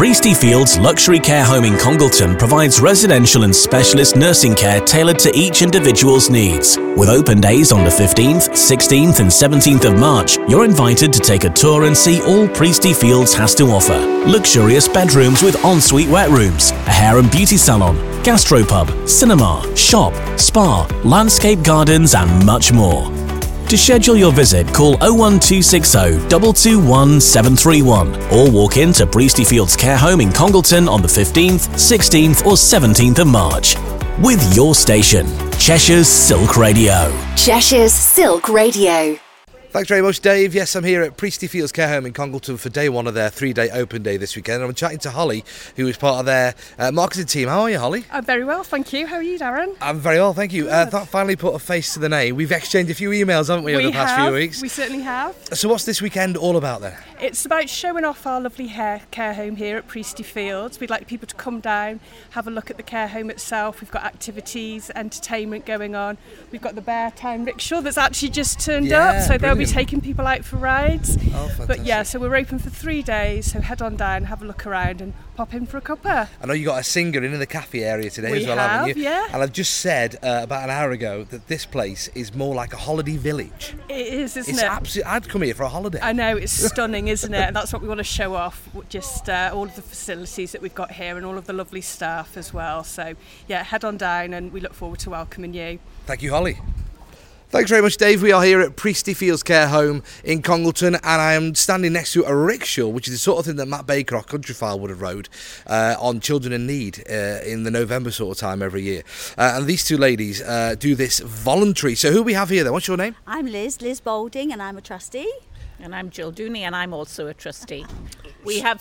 Priestley Fields Luxury Care Home in Congleton provides residential and specialist nursing care tailored to each individual's needs. With open days on the 15th, 16th and 17th of March, you're invited to take a tour and see all Priestley Fields has to offer. Luxurious bedrooms with ensuite wet rooms, a hair and beauty salon, gastropub, cinema, shop, spa, landscape gardens and much more. To schedule your visit, call 01260 221 731 or walk into Priestley Fields Care Home in Congleton on the 15th, 16th or 17th of March. With your station, Cheshire's Silk Radio. Cheshire's Silk Radio. Thanks very much, Dave. Yes, I'm here at Priestley Fields Care Home in Congleton for day one of their 3-day open day this weekend. And I'm chatting to Holly, who is part of their marketing team. How are you, Holly? I'm very well, thank you. How are you, Darren? I'm very well, thank you. That finally put a face to the name. We've exchanged a few emails, haven't we, over the past few weeks? We certainly have. So what's this weekend all about then? It's about showing off our lovely care home here at Priestley Fields. We'd like people to come down, have a look at the care home itself. We've got activities, entertainment going on. We've got the Beartown rickshaw that's actually just turned up, so they'll be taking people out for rides. Oh, fantastic. But yeah, so we're open for 3 days, so head on down, have a look around and pop in for a cuppa. I know you got a singer in the cafe area today as well, haven't you? Yeah. And I've just said about an hour ago that this place is more like a holiday village. It is, isn't It's it? absolutely. I'd come here for a holiday. I know, it's stunning, isn't it? And that's what we want to show off, just all of the facilities that we've got here and all of the lovely staff as well. So yeah, head on down and we look forward to welcoming you. Thank you, Holly. Thanks very much, Dave. We are here at Priestley Fields Care Home in Congleton, and I am standing next to a rickshaw, which is the sort of thing that Matt Baker, our Countryfile, would have rode on Children in Need in the November sort of time every year. And these two ladies do this voluntary. So who we have here then? What's your name? I'm Liz Boulding, and I'm a trustee. And I'm Jill Dooney, and I'm also a trustee. We have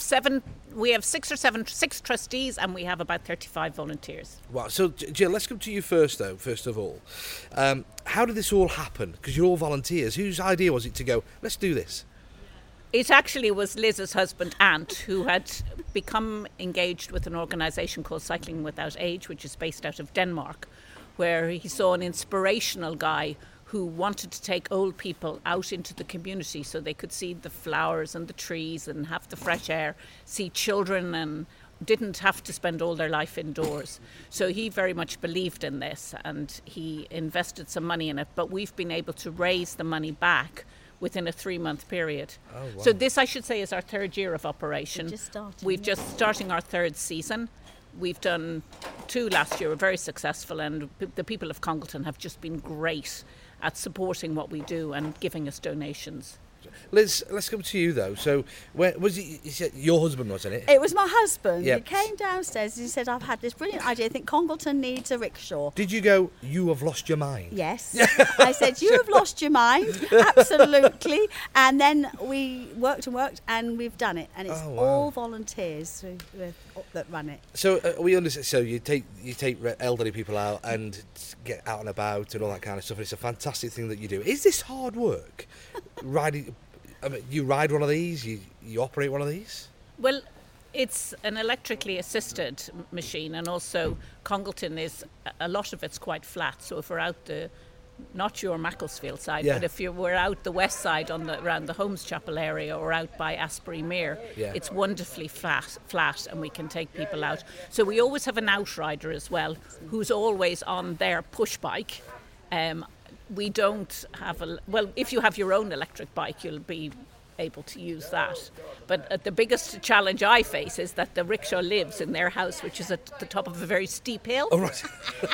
six trustees, and we have about 35 volunteers. Wow. So, Jill, let's come to you first, though, first of all. How did this all happen? Because you're all volunteers. Whose idea was it to go, let's do this? It actually was Liz's husband, Ant, who had become engaged with an organisation called Cycling Without Age, which is based out of Denmark, where he saw an inspirational guy who wanted to take old people out into the community so they could see the flowers and the trees and have the fresh air, see children, and didn't have to spend all their life indoors. So he very much believed in this and he invested some money in it, but we've been able to raise the money back within a 3-month period. Oh, wow. So this, I should say, is our 3rd year of operation. We've just starting our 3rd season. We've done 2 last year, were very successful, and the people of Congleton have just been great at supporting what we do and giving us donations. Liz, let's come to you though. So, where was it? You said your husband, wasn't it? It was my husband. Yep. He came downstairs and he said, I've had this brilliant idea. I think Congleton needs a rickshaw. Did you go, you have lost your mind? Yes. I said, you have lost your mind. Absolutely. And then we worked and we've done it. And it's all volunteers that run it. So we understand. So you take elderly people out and get out and about and all that kind of stuff. It's a fantastic thing that you do. Is this hard work? Riding, I mean, you ride one of these. You operate one of these. Well, it's an electrically assisted machine, and also Congleton is a lot of it's quite flat. So if we're out not your Macclesfield side, but if we're out the west side around the Holmes Chapel area or out by Asbury Mere, it's wonderfully flat, and we can take people out. So we always have an outrider as well, who's always on their push bike. We don't have if you have your own electric bike, you'll be able to use that. But the biggest challenge I face is that the rickshaw lives in their house, which is at the top of a very steep hill. Oh, right.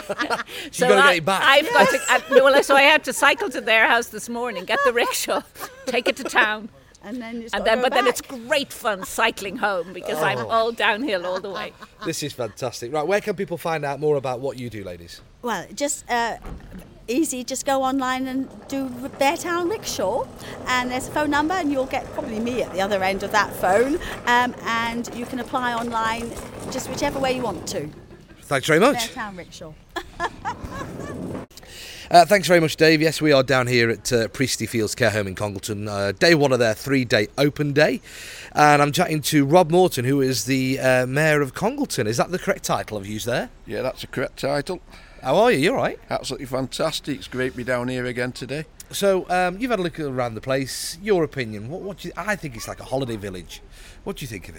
So you've got to get it back. So I had to cycle to their house this morning, get the rickshaw, take it to town. Then it's great fun cycling home because I'm all downhill all the way. This is fantastic. Right, where can people find out more about what you do, ladies? Well, just easy, just go online and do Beartown Rickshaw, and there's a phone number and you'll get probably me at the other end of that phone, and you can apply online just whichever way you want to. Thanks very much. Beartown Rickshaw. Thanks very much, Dave. Yes, we are down here at Priestley Fields Care Home in Congleton, day one of their 3-day open day, and I'm chatting to Rob Morton, who is the Mayor of Congleton. Is that the correct title I've used there? Yeah, that's the correct title. How are you? You all right? Absolutely fantastic. It's great to be down here again today. So, you've had a look around the place. Your opinion? What do you, I think it's like a holiday village. What do you think of it?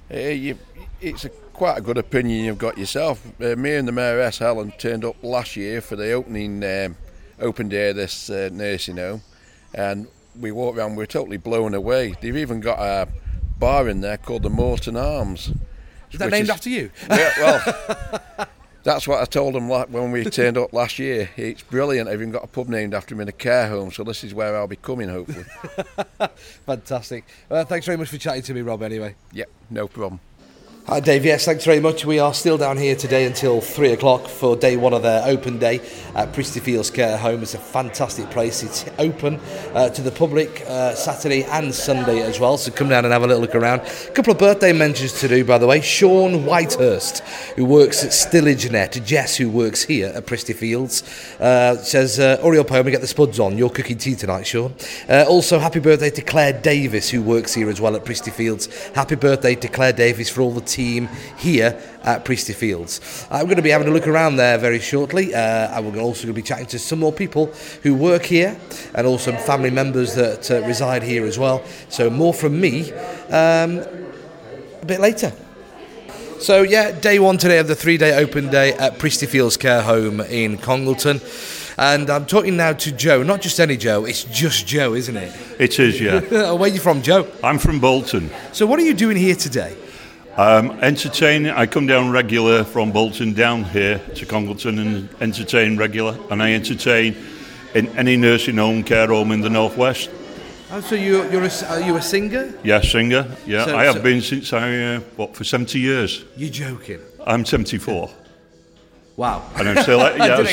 It's quite a good opinion you've got yourself. Me and the Mayoress Helen turned up last year for the open day of this nursing home, and we walked around, we were totally blown away. They've even got a bar in there called the Morton Arms. Is that named after you? Yeah, well, that's what I told them when we turned up last year. It's brilliant. I've even got a pub named after him in a care home, so this is where I'll be coming, hopefully. Fantastic. Thanks very much for chatting to me, Rob, anyway. Yep, no problem. Hi Dave, yes, thanks very much. We are still down here today until 3 o'clock for day one of their open day at Priestley Fields Care Home. It's a fantastic place. It's open to the public Saturday and Sunday as well, so come down and have a little look around. A couple of birthday mentions to do, by the way. Sean Whitehurst, who works at StillageNet, Jess, who works here at Priestley Fields, says, Oriole Poma, get the spuds on. You're cooking tea tonight, Sean. Also, happy birthday to Claire Davis, who works here as well at Priestley Fields. Happy birthday to Claire Davis for all the team here at Priestley Fields. I'm going to be having a look around there very shortly, and we're also going to be chatting to some more people who work here and also some family members that reside here as well. So more from me a bit later. So yeah, day one today of the 3-day open day at Priestley Fields Care Home in Congleton. And I'm talking now to Joe, not just any Joe, it's just Joe, isn't it? It is, yeah. Where are you from, Joe? I'm from Bolton. So what are you doing here today? Entertaining. I come down regular from Bolton down here to Congleton and entertain regular, and I entertain in any nursing home, care home in the northwest. Oh, so are you a singer? Yeah, singer. Yeah, So- I have so- been since for 70 years. You're joking. I'm 74, Wow. and I'm still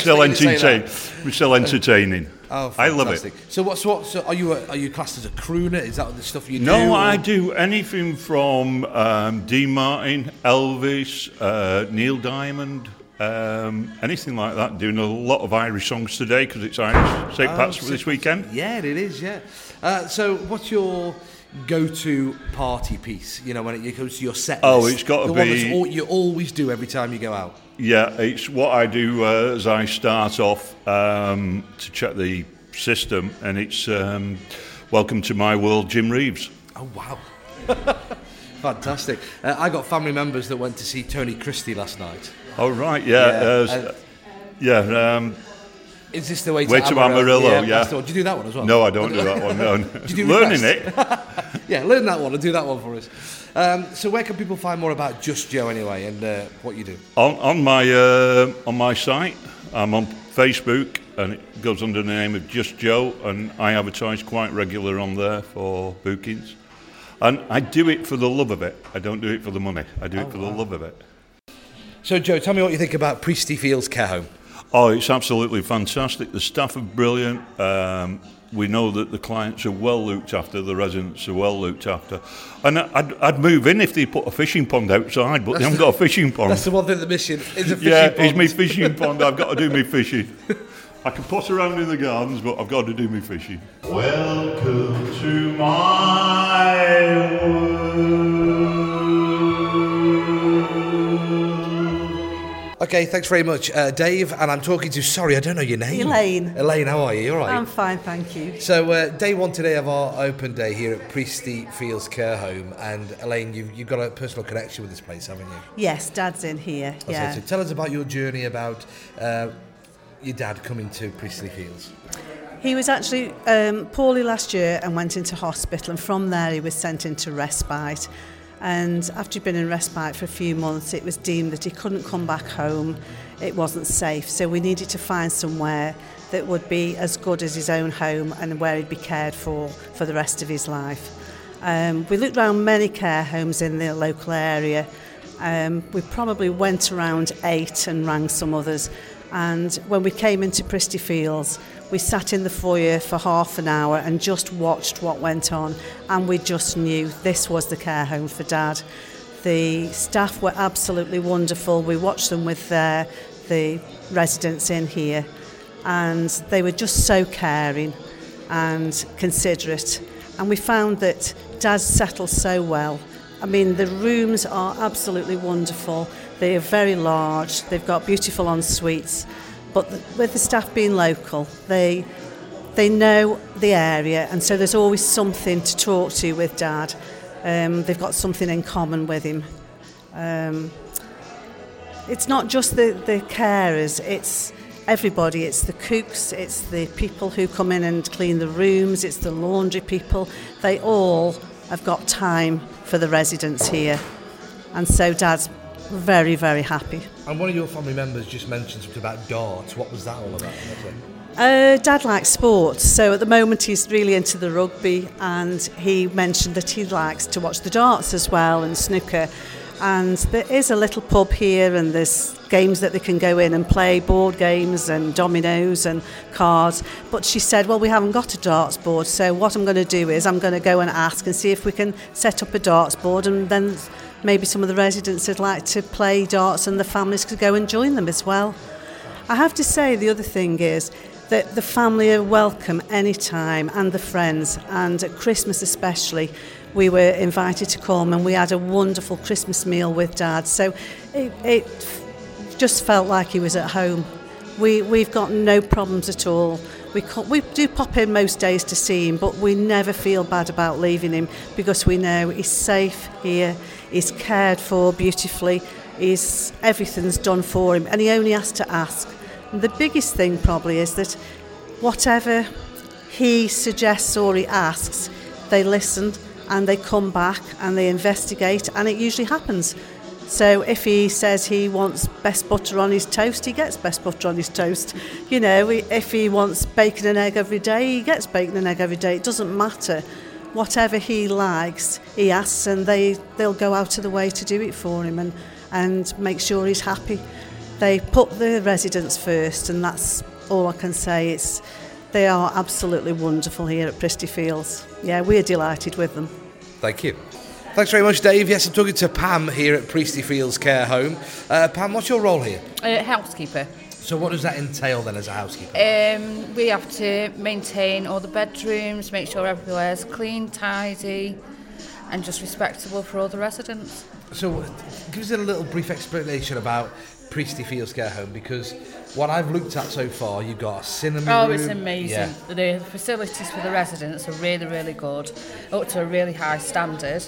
I'm still entertaining. Oh, I love it. fantastic. So so are you classed as a crooner? Is that the stuff you do? No, or- I do anything from Dean Martin, Elvis, Neil Diamond, anything like that. Doing a lot of Irish songs today because it's Irish St. Pat's for this weekend. Yeah, it is, yeah. So what's your go-to party piece, you know, when it comes to your set list? Oh, it's got to the one be- that's you always do every time you go out. Yeah, it's what I do as I start off to check the system, and it's Welcome to My World, Jim Reeves. Oh, wow. Fantastic. I got family members that went to see Tony Christie last night. Oh, right, yeah. Is this the way to Way to Amarillo, yeah. that's the one. Do you do that one as well? No, I don't do that one, no. Do you do Learning request? it. Yeah, learn that one and do that one for us. So where can people find more about Just Joe anyway, and what you do? On my site, I'm on Facebook, and it goes under the name of Just Joe, and I advertise quite regular on there for bookings. And I do it for the love of it. I don't do it for the money. I do it for the love of it. So Joe, tell me what you think about Priestley Fields Care Home. Oh, it's absolutely fantastic. The staff are brilliant. We know that the clients are well looked after, the residents are well looked after. And I'd move in if they put a fishing pond outside, but they haven't got a fishing pond. That's the one thing they're missing, is a fishing pond. Yeah, it's my fishing pond. I've got to do my fishing. I can pot around in the gardens, but I've got to do my fishing. Welcome to my world. Okay, thanks very much, Dave. And I'm talking to, sorry, I don't know your name. Elaine. Elaine, how are you? You all right? I'm fine, thank you. So day one today of our open day here at Priestley Fields Care Home, and Elaine, you've got a personal connection with this place, haven't you? Yes, Dad's in here. Yeah. So tell us about your journey about your dad coming to Priestley Fields. He was actually poorly last year and went into hospital, and from there he was sent into respite. And after he'd been in respite for a few months, it was deemed that he couldn't come back home. It wasn't safe, so we needed to find somewhere that would be as good as his own home and where he'd be cared for the rest of his life. We looked around many care homes in the local area. We probably went around 8 and rang some others. And when we came into Priestley Fields, we sat in the foyer for half an hour and just watched what went on, and we just knew this was the care home for Dad. The staff were absolutely wonderful. We watched them with the residents in here, and they were just so caring and considerate. And we found that Dad settled so well. I mean, the rooms are absolutely wonderful. They are very large. They've got beautiful en-suites. But with the staff being local, they know the area, and so there's always something to talk to with Dad. They've got something in common with him. It's not just the carers, it's everybody. It's the cooks, it's the people who come in and clean the rooms, it's the laundry people. They all have got time for the residents here. And so Dad's very, very happy. And one of your family members just mentioned something about darts. What was that all about? Dad likes sports, so at the moment he's really into the rugby, and he mentioned that he likes to watch the darts as well and snooker. And there is a little pub here, and there's games that they can go in and play, board games and dominoes and cards. But she said, well, we haven't got a darts board, so what I'm going to do is I'm going to go and ask and see if we can set up a darts board, and then maybe some of the residents would like to play darts and the families could go and join them as well. I have to say the other thing is that the family are welcome anytime, and the friends, and at Christmas especially we were invited to come and we had a wonderful Christmas meal with Dad, so it just felt like he was at home. We've got no problems at all. We do pop in most days to see him, but we never feel bad about leaving him because we know he's safe here, he's cared for beautifully, everything's done for him, and he only has to ask. And the biggest thing probably is that whatever he suggests or he asks, they listen and they come back and they investigate, and it usually happens. So if he says he wants best butter on his toast, he gets best butter on his toast. You know, if he wants bacon and egg every day, he gets bacon and egg every day. It doesn't matter. Whatever he likes, he asks, and they'll go out of the way to do it for him and make sure he's happy. They put the residents first, and that's all I can say. They are absolutely wonderful here at Priestley Fields. Yeah, we're delighted with them. Thank you. Thanks very much, Dave. Yes, I'm talking to Pam here at Priestley Fields Care Home. Pam, what's your role here? Housekeeper. So what does that entail then as a housekeeper? We have to maintain all the bedrooms, make sure everywhere's clean, tidy, and just respectable for all the residents. So give us a little brief explanation about Priestley Fields Care Home, because what I've looked at so far, you've got a cinema room. Oh, it's amazing. Yeah. The facilities for the residents are really, really good, up to a really high standard.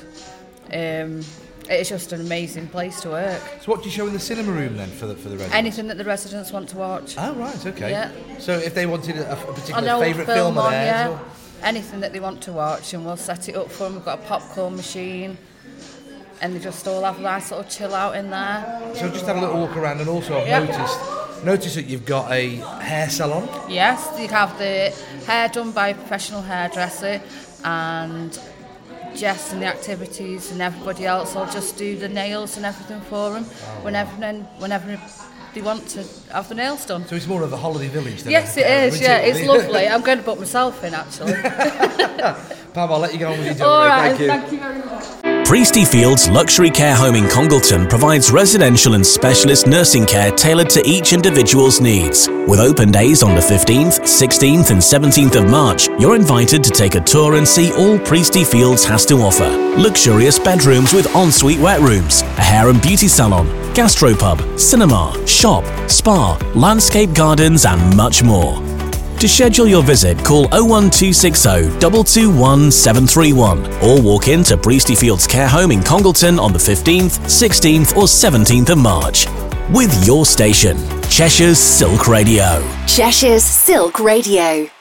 It's just an amazing place to work. So what do you show in the cinema room then for the residents? Anything that the residents want to watch. Oh, right, okay. Yeah. So if they wanted a particular favourite film of theirs? Yeah. Anything that they want to watch, and we'll set it up for them. We've got a popcorn machine, and they just all have a nice little chill out in there. So just had a little walk around, and also I've noticed that you've got a hair salon. Yes, you have the hair done by a professional hairdresser, and Jess and the activities and everybody else will just do the nails and everything for them whenever they want to have the nails done. So it's more of a holiday village then? Yes, it is, yeah, it's lovely. I'm going to book myself in, actually. Pam, I'll let you go on with your job. All right, thank you very much. Priestley Fields Luxury Care Home in Congleton provides residential and specialist nursing care tailored to each individual's needs. With open days on the 15th, 16th and 17th of March, you're invited to take a tour and see all Priestley Fields has to offer. Luxurious bedrooms with ensuite wet rooms, a hair and beauty salon, gastropub, cinema, shop, spa, landscape gardens and much more. To schedule your visit, call 01260 221 731 or walk into Priestley Fields Care Home in Congleton on the 15th, 16th or 17th of March. With your station, Cheshire's Silk Radio. Cheshire's Silk Radio.